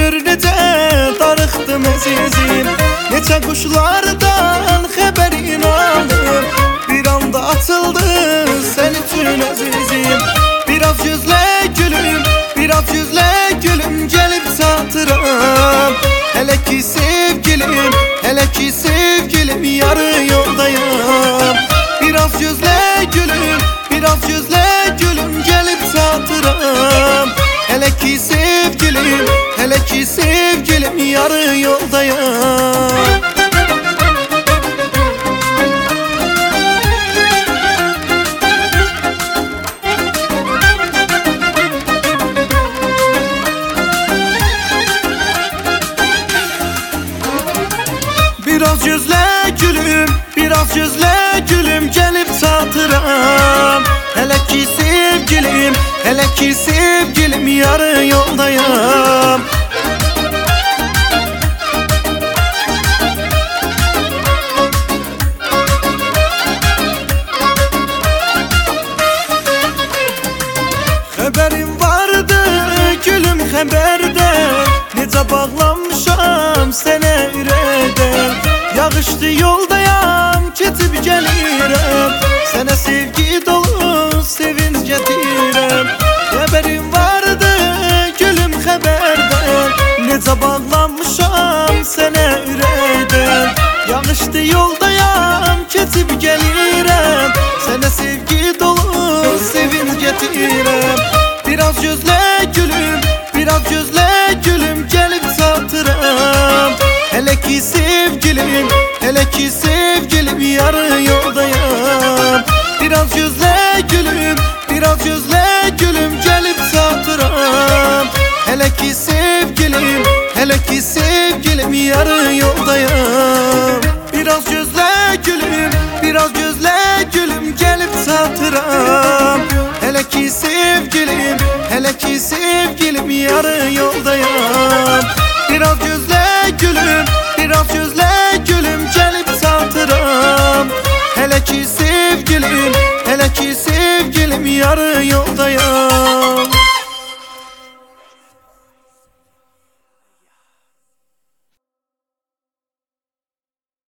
ömür necə darıxdım əzizim. Neçə quşlardan xəbərin aldım, bir anda açıldı sən üçün əzizim. Biraz gözlə gülüm, biraz gözlə gülüm, gəlib çatıram. Hələ ki sevgilim, hələ ki sevgilim, yarı yoldayam. Biraz gözlə gülüm, biraz gözlə gülüm, gəlib çatıram. Hələ ki sevgilim, hələ ki sevgilim, yarı yoldayam. Biraz gözlə gülüm, biraz gözlə gülüm, gəlib çatıram. Hələ ki sevgilim, hələ ki sevgilim, yarı yoldayam. Xəbərim vardı gülüm, xəbərdən necə bağlanmışam sənə ürəkdən. Yağışdı yoldayam, keçib gəlirəm, sənə sevgi dolu sevinç gətirəm. Xəbərim vardı gülüm, xəbərdən necə bağlanmışam sənə ürəkdən. Yağışdı yoldayam, keçib gəlirəm, sənə sevgi dolu sevinç gətirəm. Biraz gözlə gülüm, biraz gözlə gülüm, gəlib çatıram. Hələ ki sevgilim, hələ ki sevgilim, yarı yoldayam. Biraz gözlə gülüm, biraz gözlə gülüm, gəlib çatıram. Hələ ki sevgilim, hələ ki sevgilim, yarı yoldayam. Biraz gözlə gülüm, biraz gözlə gülüm, gəlib çatıram. Hələ ki sevgilim, hələ ki sevgilim, yarı yoldayam. Biraz gözlə gülüm, biraz gözlə gülüm, gəlib çatıram. Hələ ki sevgilim, hələ ki sevgilim, yarı yoldayam.